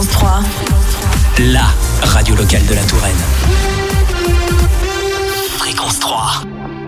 Fréquence 3, la radio locale de la Touraine. Fréquence 3.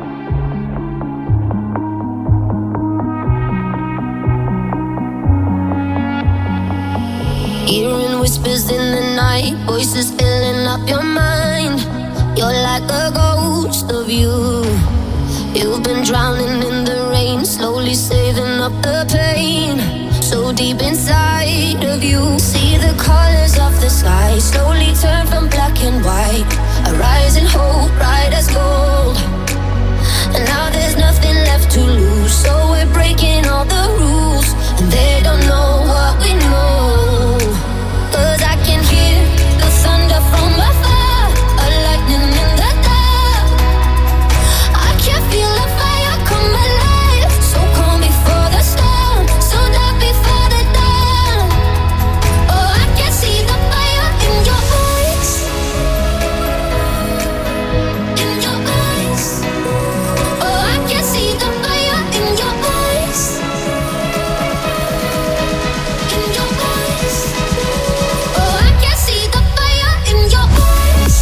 Hearing whispers in the night, voices filling up your mind. You're like a ghost of you. You've been drowning in the rain, slowly saving up the pain. So deep inside of you, see the colors of the sky slowly turn from black and white. A rising hope, bright as gold. And now there's nothing left to lose, so we're breaking all the rules. And they don't know what we know. 'Cause I can hear the thunder from afar, a lightning in the dark. I can feel the fire come alive, so calm before the storm, so dark before the dawn. Oh, I can see the fire in your eyes, in your eyes. Oh, I can see the fire in your eyes, in your eyes. Oh, I can see the fire in your eyes.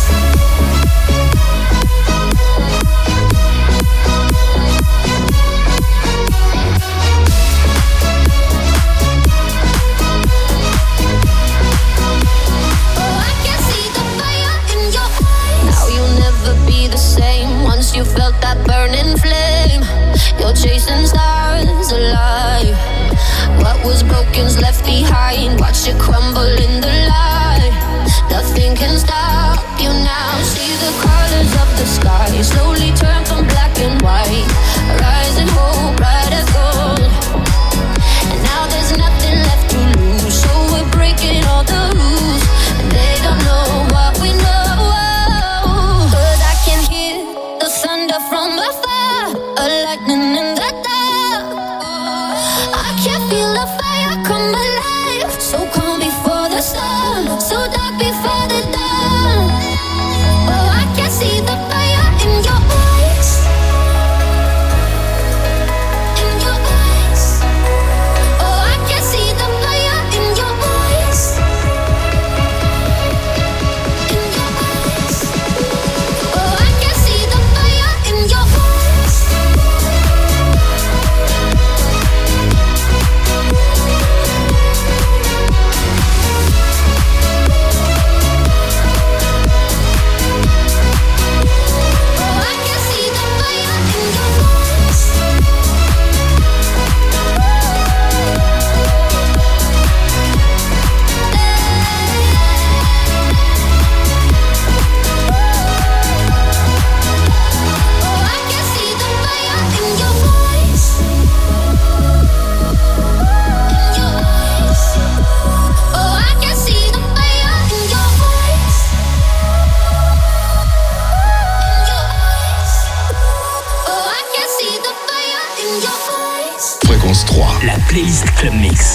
Oh, I can see the fire in your eyes. Now you'll never be the same once you felt that burning flame. You're chasing stars alive. What was broken's left behind. Watch it crumble in the light. Nothing can stop you now. See the colors of the sky slowly turn from black and white. Rising hope, bright as gold. And now there's nothing left to lose, so we're breaking all the rules. And they don't know what we know. 'Cause I can hear the thunder from afar, a lightning in the dark. I can feel the fire come alive, so calm before the storm, so dark before the dawn. Oh, I can see the fire in your eyes, in your eyes. Oh, I can see the fire in your eyes, in your eyes. Oh, I can see the fire in your eyes. Oh, I can see the fire in your eyes. Oh, I can see the fire in your eyes, in your eyes. Oh, I can see the fire in your eyes, in your eyes. Oh, I can see the fire in your eyes. Fréquence 3. La playlist Club Mix.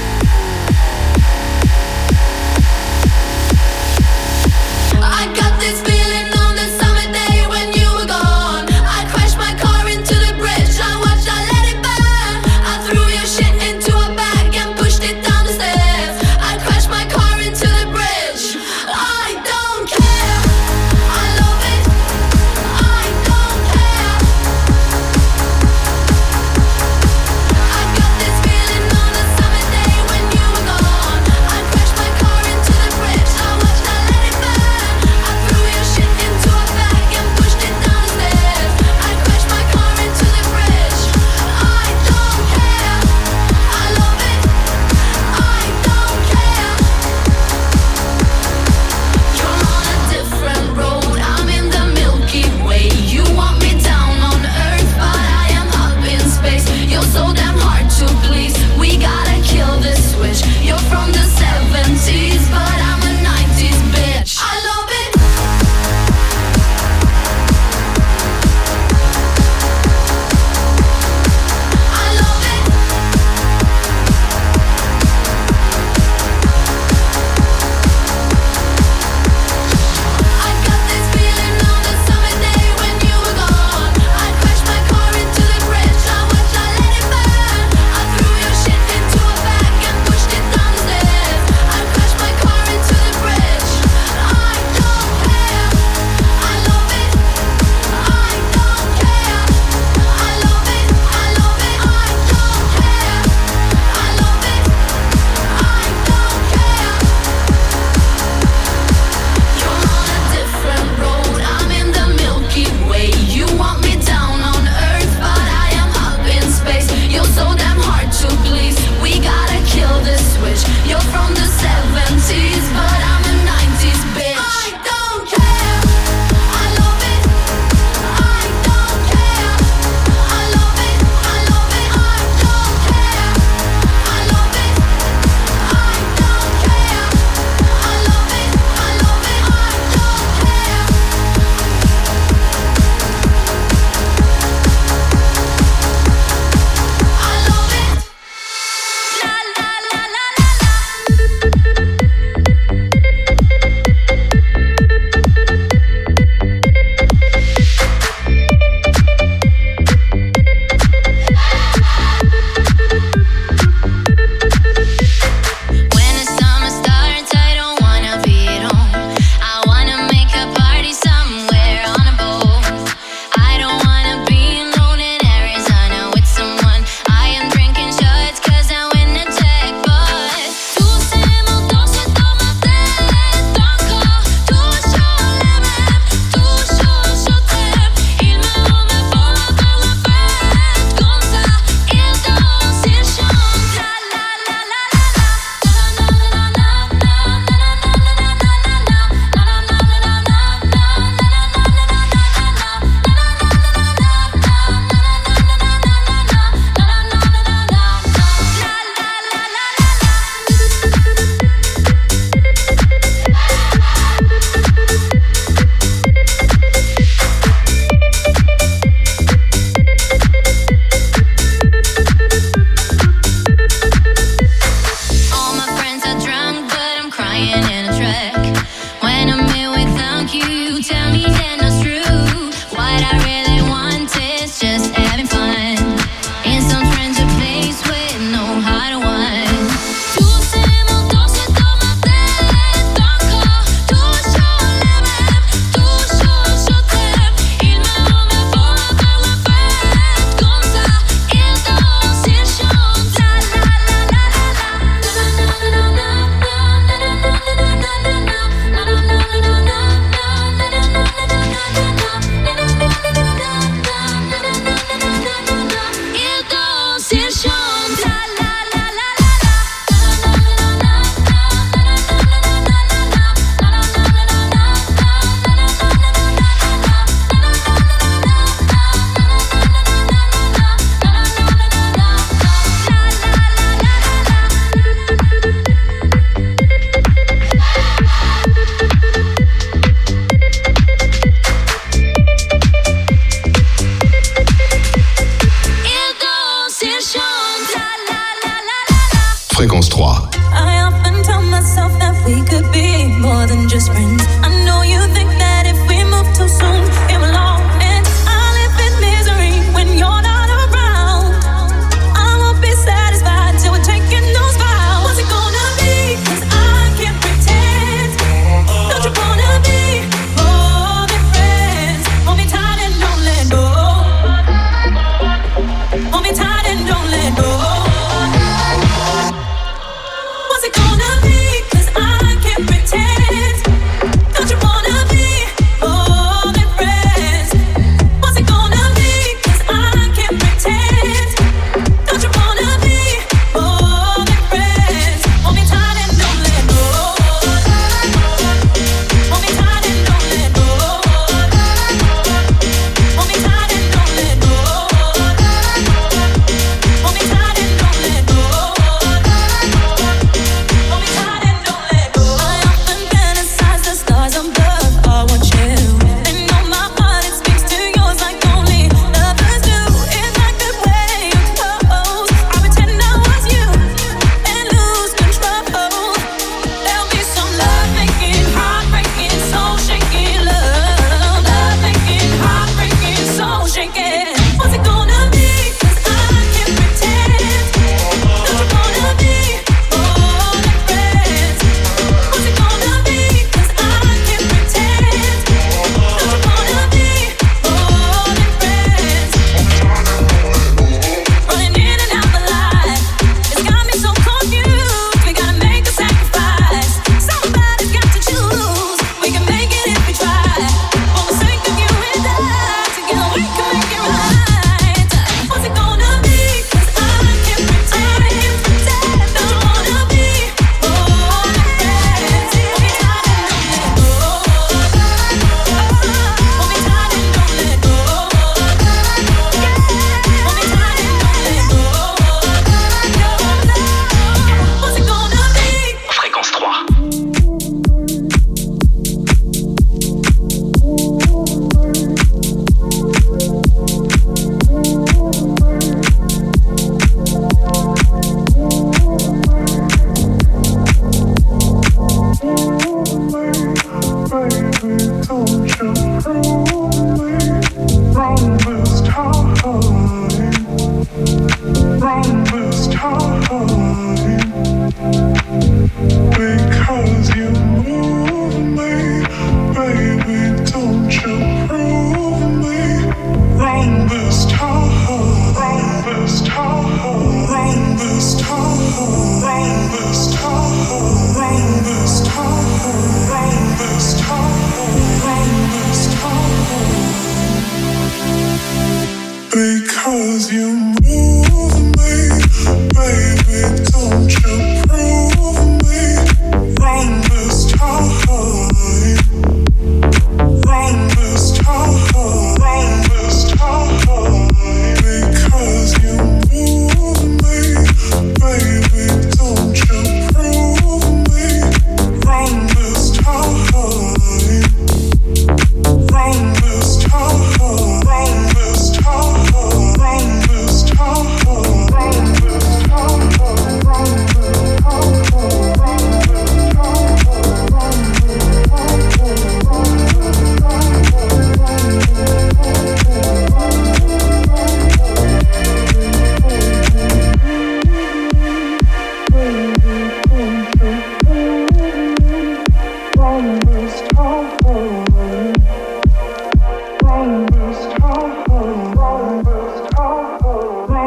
I got this feeling on the summer day when you were gone. I crashed my car into the bridge. I watched, I let it burn. I threw your shit into a bag and pushed it down the stairs. I crashed my car into the bridge. I don't care. I love it. I don't care. I got this feeling on the summer day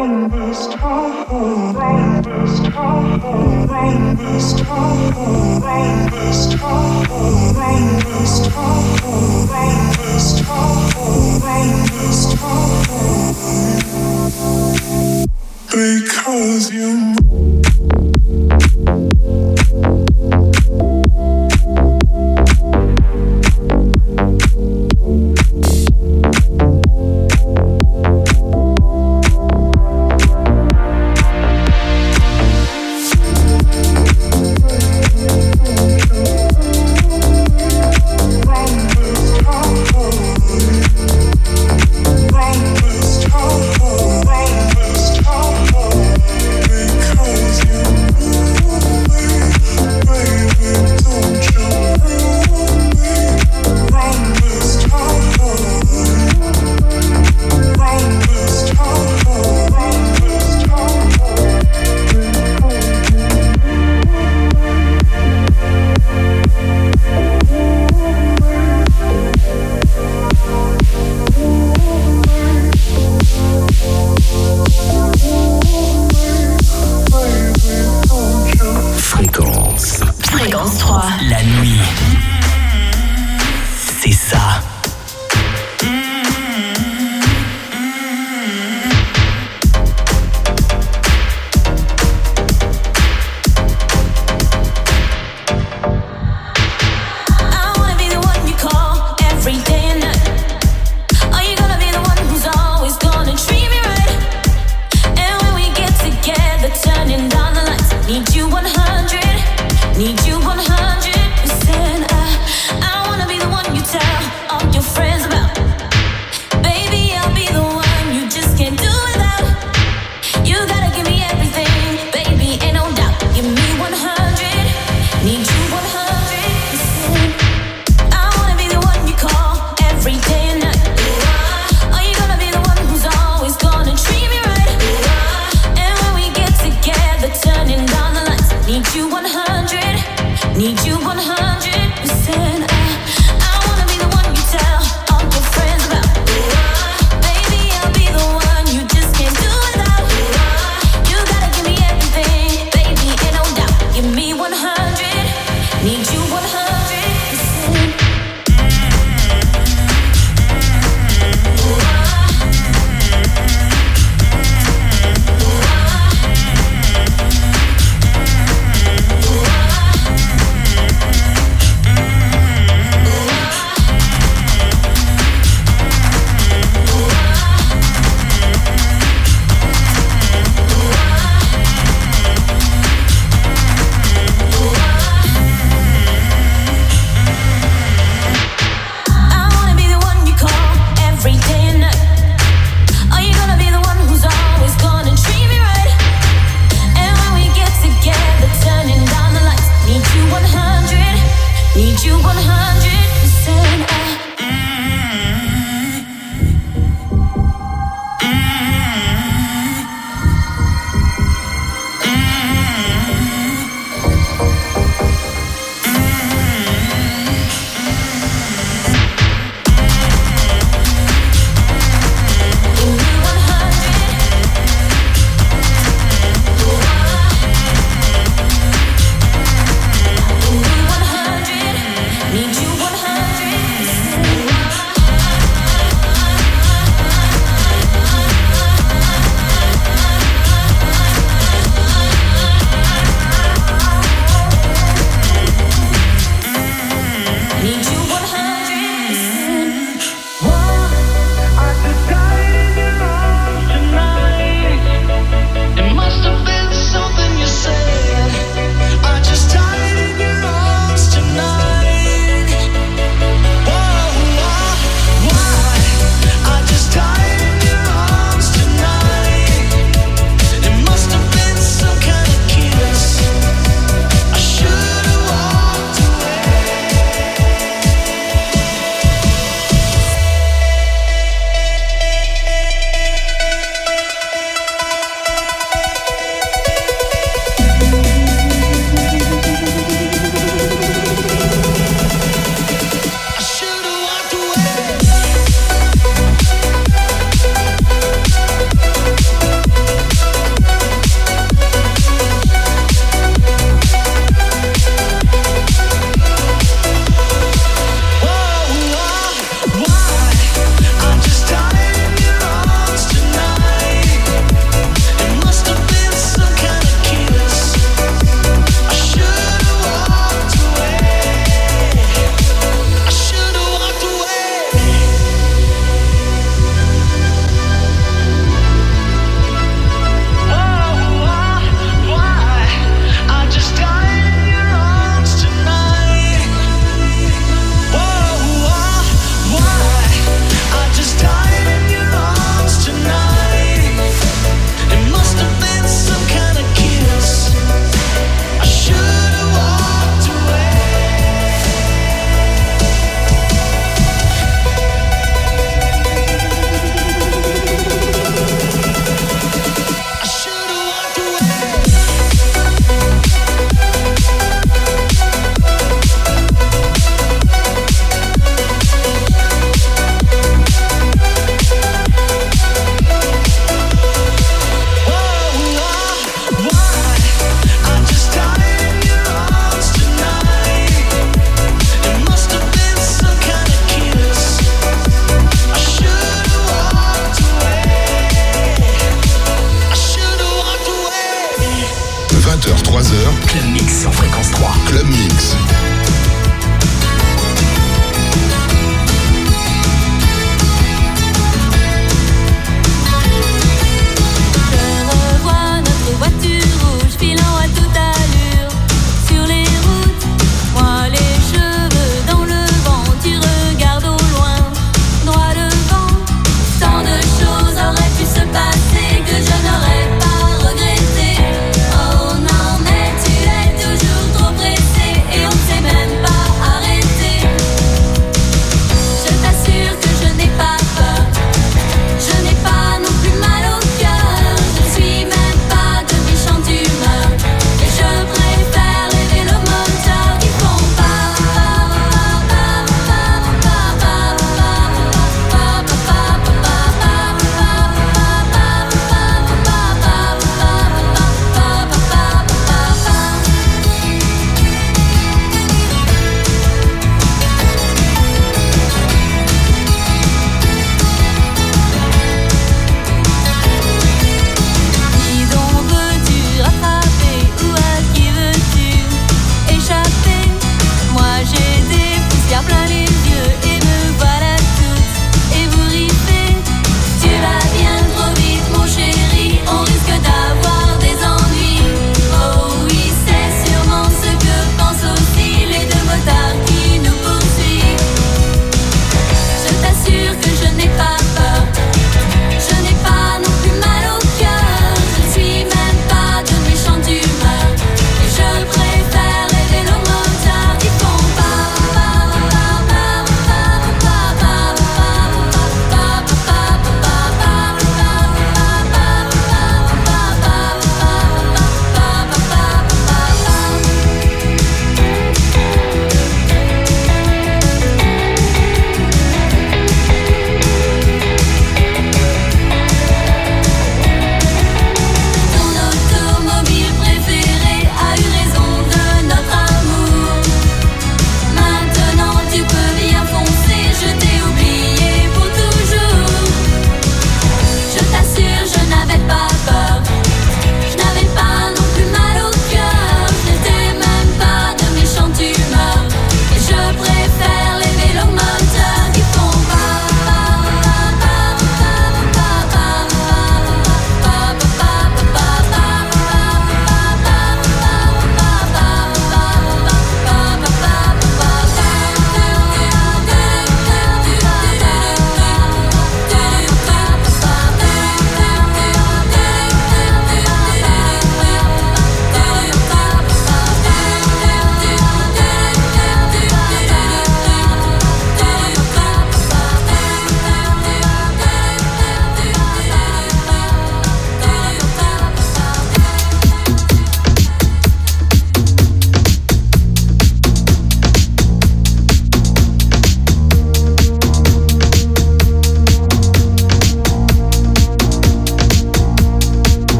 Because you because 23h. Club Mix sur Fréquence 3. Club Mix. Voiture rouge filant à toute allure sur les routes, moi les cheveux dans le vent, tu regardes au loin, droit devant. Tant de choses auraient pu se passer que je n'aurais pas regretté. Oh non mais tu es toujours trop pressé et on ne sait même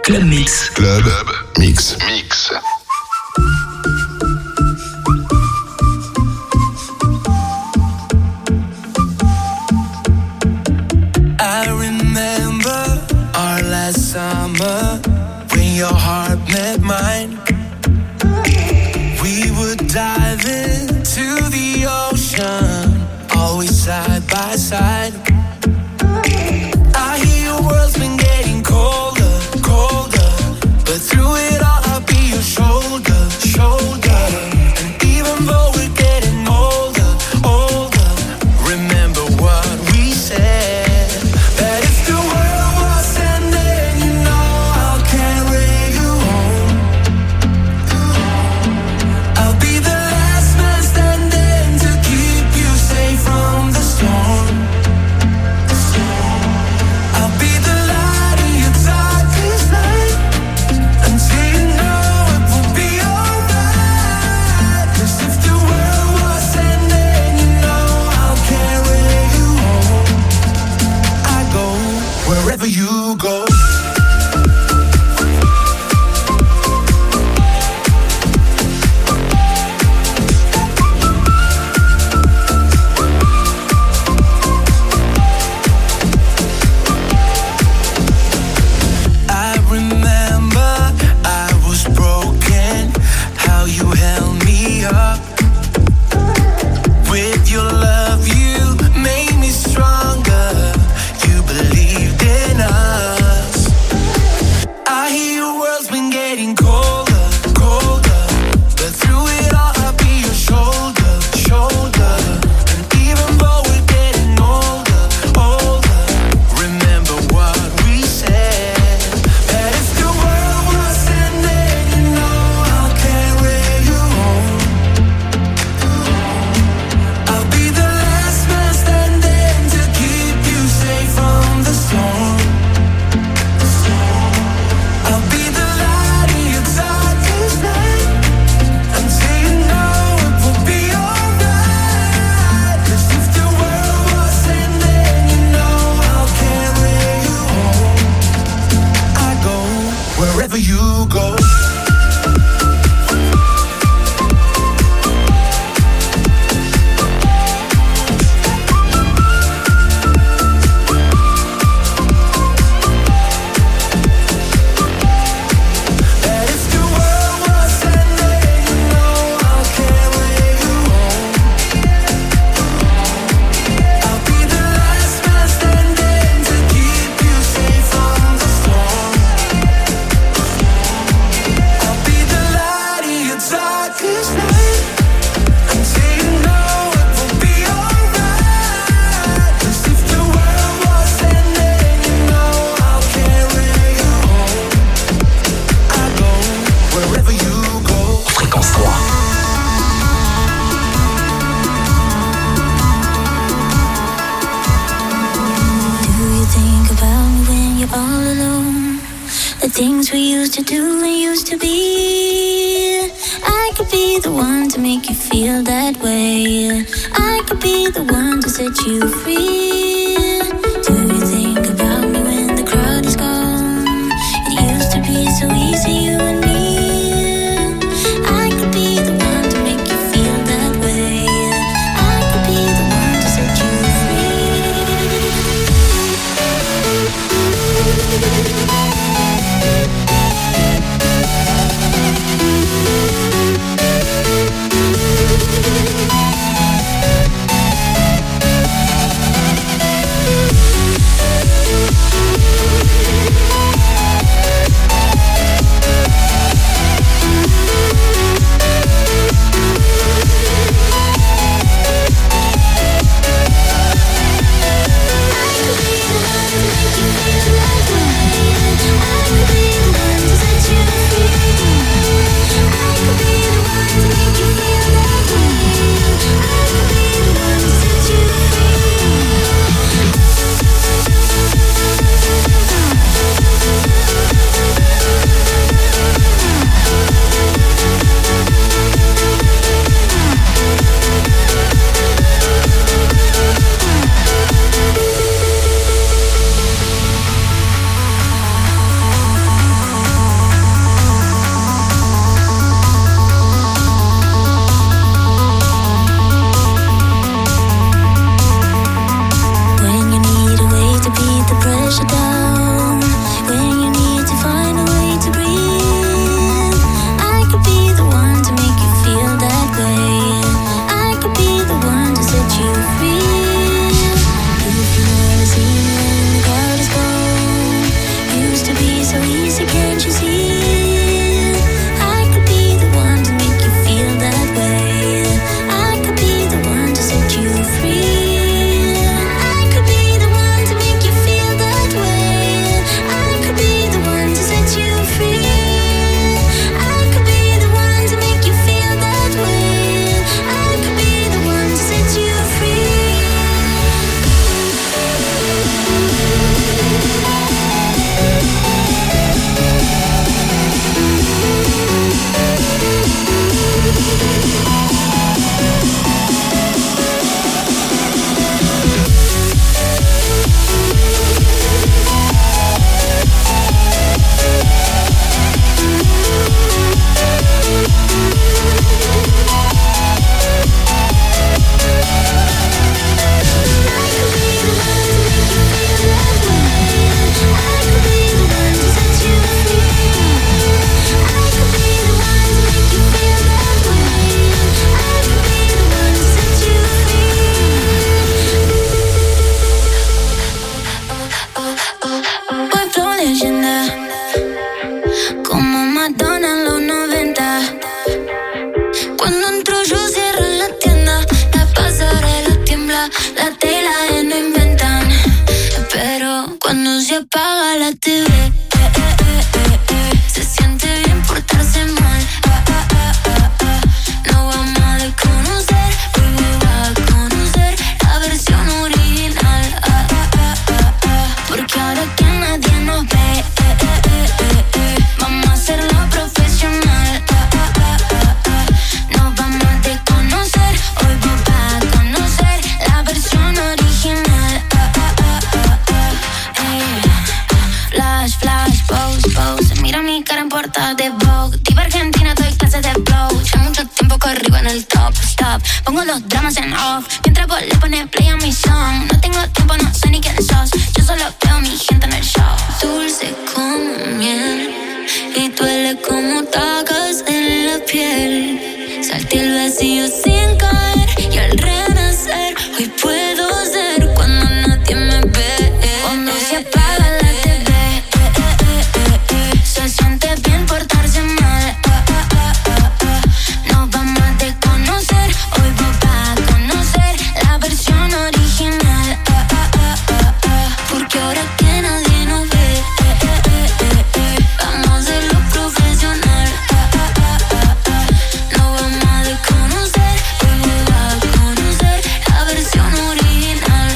Club Mix. Club Mix. I remember our last summer when your heart met mine. We would dive into the ocean, always side by side. I hear your world's been getting colder, colder, but through it all I'll be your shoulder, shoulder. And even though we're getting older, older, remember what we said, that if the world was ending, you know I'll carry you home. I'll be the last man standing to keep you safe from the storm. I'll be the light in your darkest night, until you know it will be alright. 'Cause if the world was ending, you know I'll carry you home. I go wherever you go. I remember I was broken, how you held me up. With your love you made me stronger, you believed in us. I hear your world's been getting colder, colder, but through it all I'll be your shoulder, shoulder. And even though we're getting older, older, remember what we said, that if the world was ending, you know I'll carry you home. I'll be the last man standing to keep you safe from the storm. I'll be the light in your darkest night, until you know it will be alright. 'Cause if the world was ending, you know I'll carry you home. I go wherever you go. That if the world was ending, you know I'll carry you home. I'll be the last man standing to keep you safe from the storm. I'll be the light in your darkest night, until you know it will be alright. 'Cause if the world was ending, you know I'll carry you home. I go wherever you go. Fréquence 3. Do you think about me when you're all alone? The things we used to do and used to be. I could be the one to make you feel that way. I could be the one to set you free. Do you think about me when the crowd is gone? It used to be so easy, you and me. I could be the one to make you feel that way. I could be the one to set you free. te ve. Se siente bien portarse mal. No vamos a desconocer, hoy va a conocer la versión original. Porque ahora que nadie nos ve, vamos a hacerlo profesional. Nos vamos a desconocer, hoy va a conocer la versión original. Flash, flash, pose, pose. Mira mi cara en portada de Vogue. Diva argentina, doy clases de flow. Ya mucho tiempo corrido en el top, stop. Pongo los dramas en off mientras vos le pones play a mi song. No tengo tiempo, no sé ni quién sos. Yo solo veo a mi gente en el show. Dulce como miel y duele como tacas en la piel. Salté el vacío sin caer y al renacer hoy puedo ser cuando nadie me ve. Cuando se apaga la TV, se siente bien portarse mal. Nos vamos a desconocer, hoy va a conocer la versión original. Porque ahora que nadie nos ve, vamos a hacerlo profesional. Nos vamos a desconocer, hoy va a conocer la versión original.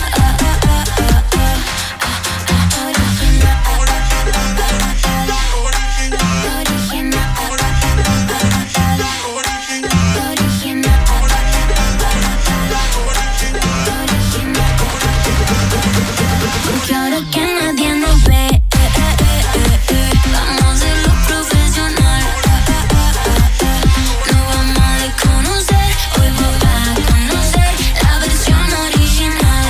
Porque ahora que nadie nos ve, vamos a hacerlo profesional. No vamos a desconocer, hoy va a conocer la versión original.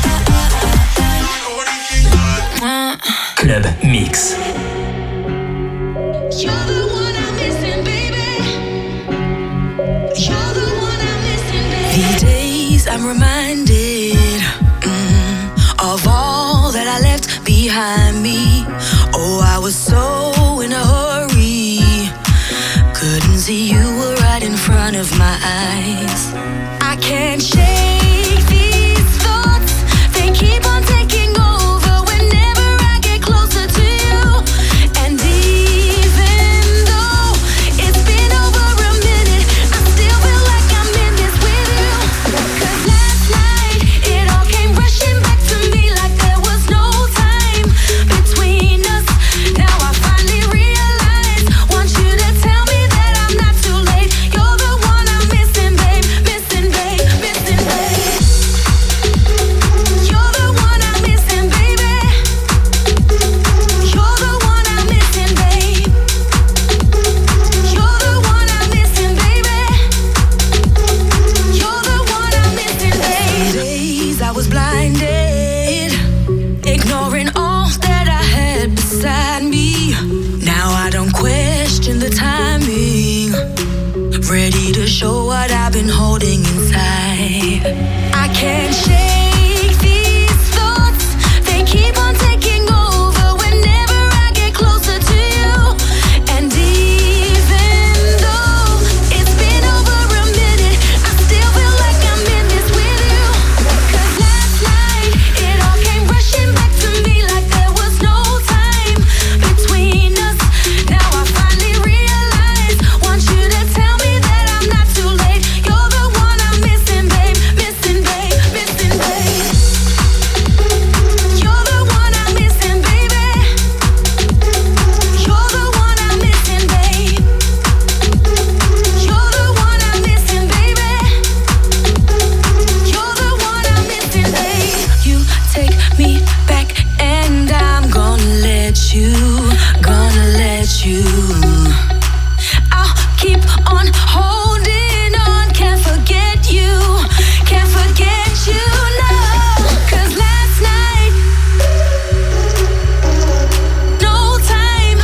Club Mix. You're the one I'm missing, baby. You're the one I'm missing, baby. These days I'm reminded of all that I left behind me. Oh, I was so in a hurry, couldn't see you were right in front of my eyes. I can't shake these thoughts, they keep on taking over whenever I get closer to you. And even though it's been over a minute, I still feel like I'm in this with you. 'Cause last night it all came rushing back to me like there was no time between us. Now I finally realize, want you to tell me that I'm not too late. You're the one I'm missing, babe, missing, babe, missing, babe. You're the one I'm missing, baby. You're the one I'm missing, babe. You're the one I'm missing, baby. You're the one I'm missing, babe. Days I was blinded, ignoring all that I had beside me. Now I don't question the timing, ready to show what I've been holding inside. I can't shake these thoughts, they keep on taking over whenever I get closer to you. And even though it's been over a minute, I still feel like I'm in this with you. 'Cause last night it all came rushing back to me like there was no time between us. Now I finally realize, want you to tell me that I'm not too late. You're the one I'm missing, babe, missing, babe, missing, babe. You're the one I'm missing, baby. You're the one I'm missing, babe. You're the one I'm missing, baby. You're the one I'm missing, babe. You take me back and I'm gonna let you, gonna let you. I'll keep on holding on, can't forget you, can't forget you, no. 'Cause last night, no time,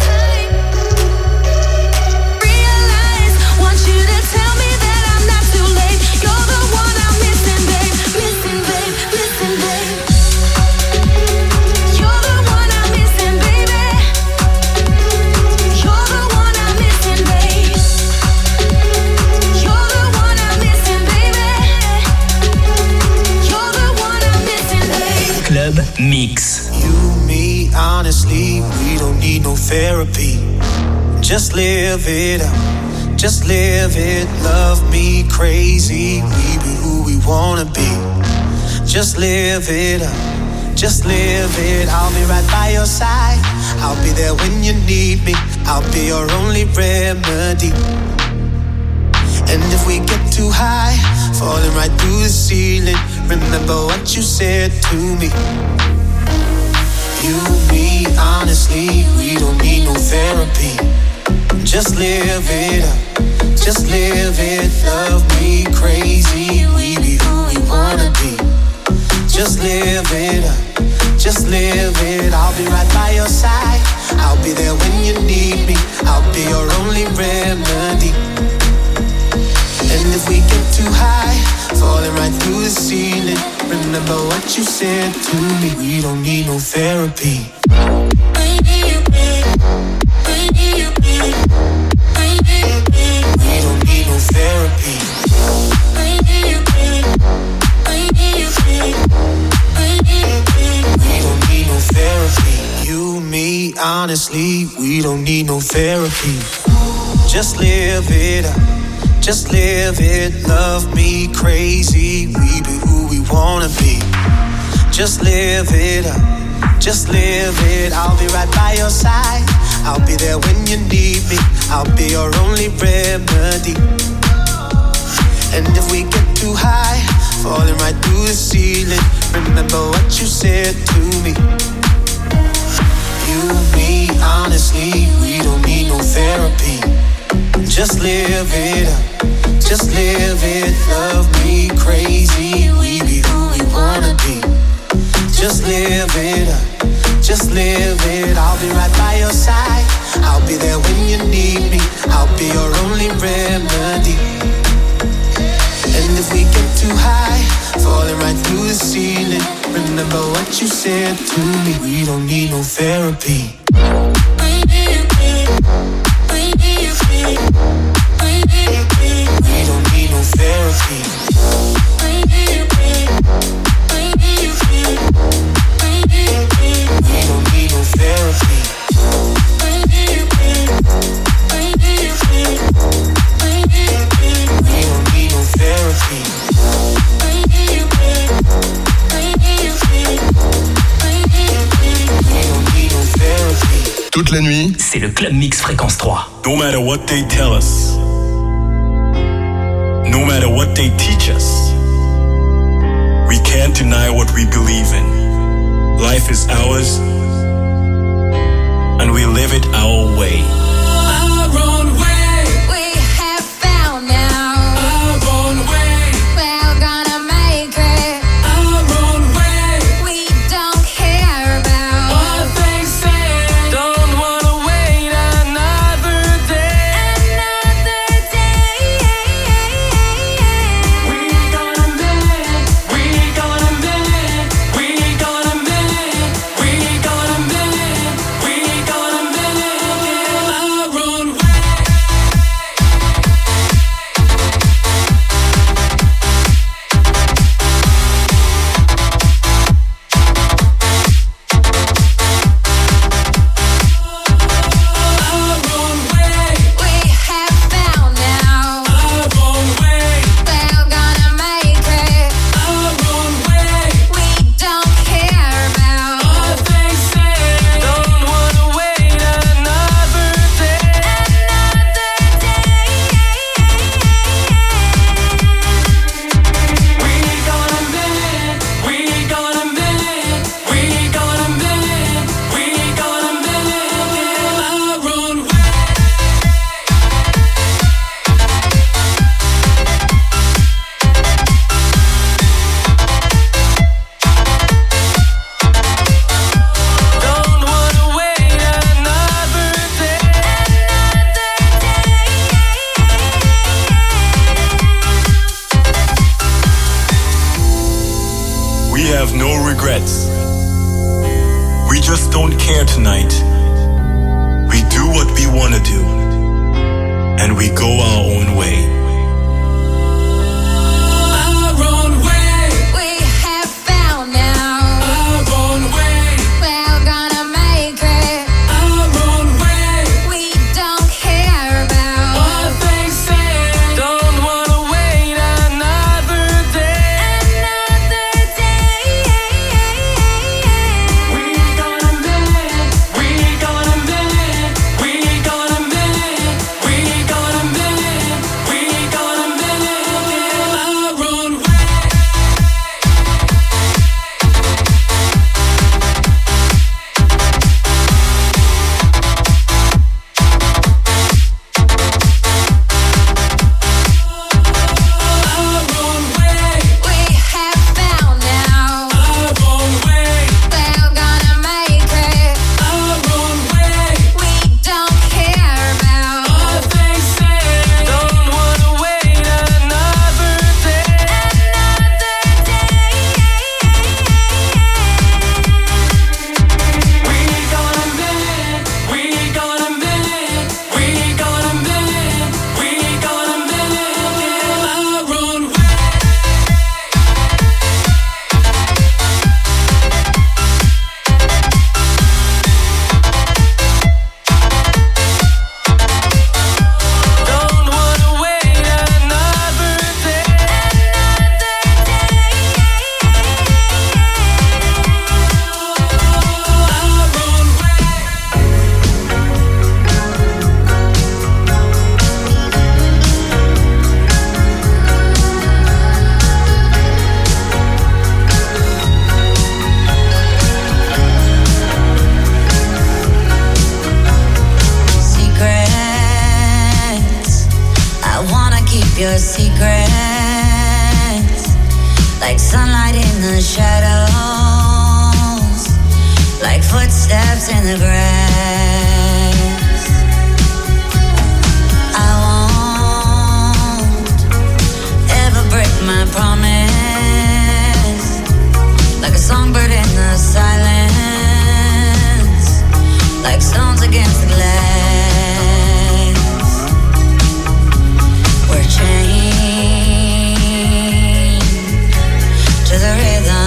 realize, want you to tell me that I'm not too late. You're the one I'm missing, babe, missing, babe, missing, babe. You're the one I'm missing, baby. You're the one I'm missing, babe. You're the one I'm missing, baby. You're the one I'm missing, babe. Club Mix. You, me, honestly, we don't need no therapy. Just live it up, just live it. Love me crazy, we be who we wanna be. Just live it up, just live it. I'll be right by your side, I'll be there when you need me. I'll be your only remedy. And if we get too high, falling right through the ceiling, remember what you said to me. You, me, honestly, we don't need no therapy. Just live it up, just live it. Love me crazy, we be who we wanna be. Just live it up, just live it. I'll be right by your side, I'll be there when you need me. I'll be your only remedy. And if we get too high, falling right through the ceiling, remember what you said to me. We don't need no therapy. We don't need no therapy. We don't need no therapy. You, me, honestly, we don't need no therapy. Just live it up, just live it. Love me crazy, we be who we wanna be. Just live it up, just live it. I'll be right by your side, I'll be there when you need me. I'll be your only remedy. And if we get too high, falling right through the ceiling, remember what you said to me. You, me, honestly, we don't need no therapy. Just live it up, just live it. Love me crazy, we be who we wanna be. Just live it up, just live it. I'll be right by your side, I'll be there when you need me. I'll be your only remedy. And if we get too high, falling right through the ceiling, remember what you said to me. We don't need no therapy. We don't need no therapy. We don't need no therapy. We don't need no therapy. Toute la nuit, c'est le Club Mix Fréquence 3. No matter what they tell us, no matter what they teach us, we can't deny what we believe in. Life is ours, and we live it our way. Our own way. We have found now. Our own way. We're gonna make it. Our own way. We don't care about What they say. Don't wanna wait another day. another day. We gonna make it. We gonna make it. We gonna make it. We gonna make it. We gonna make it our own way. Our own way. We have found now. Our own way. We're gonna make it. Our own way. We don't care about What they say. Don't wanna wait another day. another day. We gonna make it. We gonna make it. We gonna make it. We gonna make it our own way. Don't wanna wait another day. We have no regrets. We just don't care tonight. We do what we wanna do, and we go our own way. Our own way. We have found now. Our own way. We're gonna make secrets, like sunlight in the shadows, like footsteps in the grass. I won't ever break my promise, like a songbird in the silence, like stones against the glass. We're chained to the rhythm.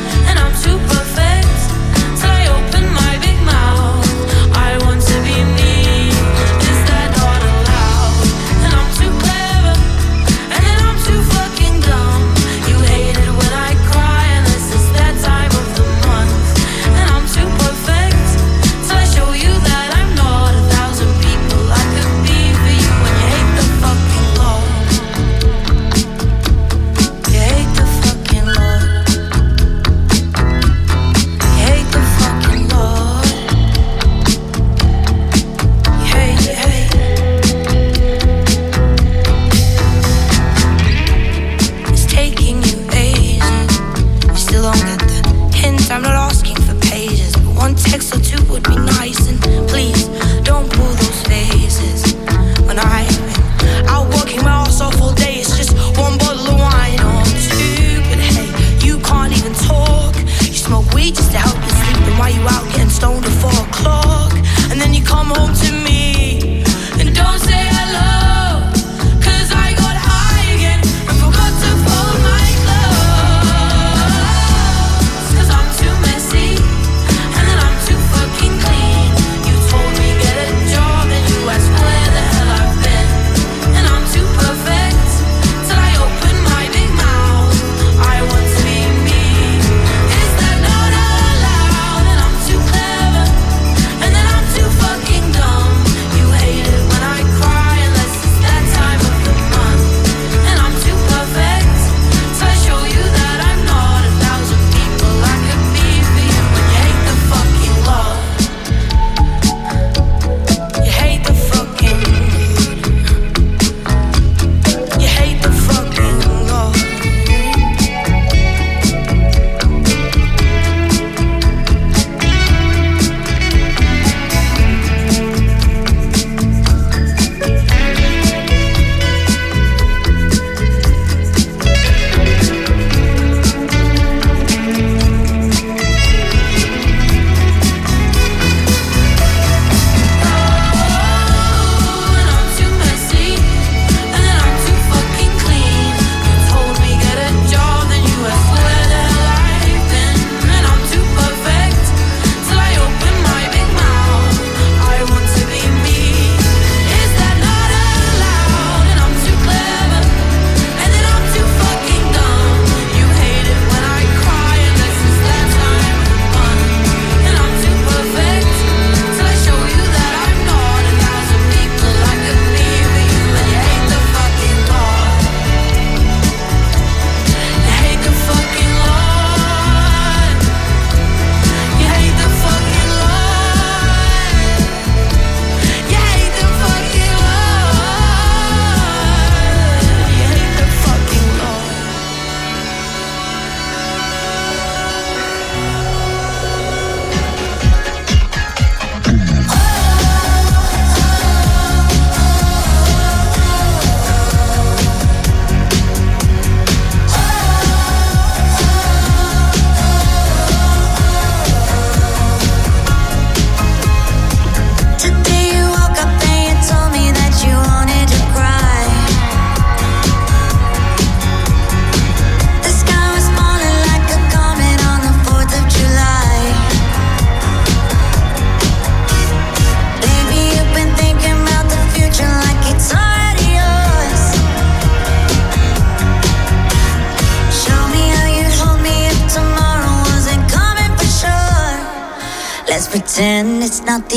Me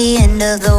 the end of the